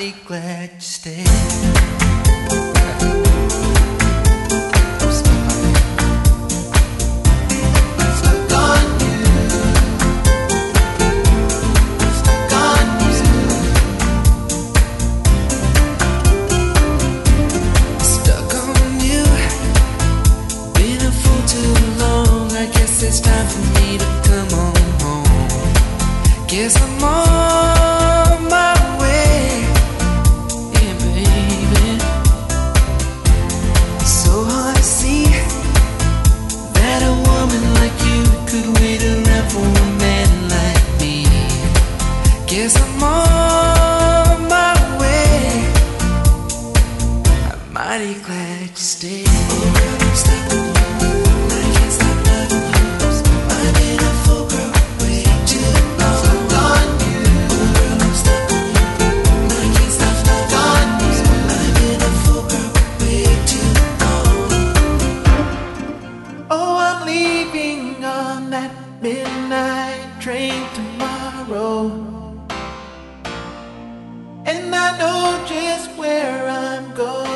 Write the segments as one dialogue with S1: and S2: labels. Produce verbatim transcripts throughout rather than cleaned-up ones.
S1: mighty glad you stayed. It's time for me to come on home. Guess I'm on my way, yeah, baby. So hard to see that a woman like you could wait around for a man like me. Guess I'm on my way. I'm mighty glad you stayed. Oh, girl, don't stop. I can't stop loving you. I've been a fool, girl, way too long. Stuck on you, oh girl, I'm stuck on you. I can't stop stuck on you. I've been a fool, girl, way too long. Oh, I'm leaving on that midnight train tomorrow, and I know just where I'm going.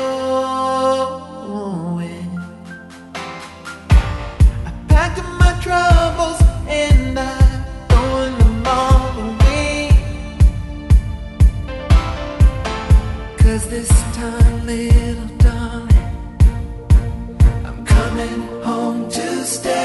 S1: I packed up my troubles and I'm throwing them all away. 'Cause this time, little darling, I'm coming home to stay.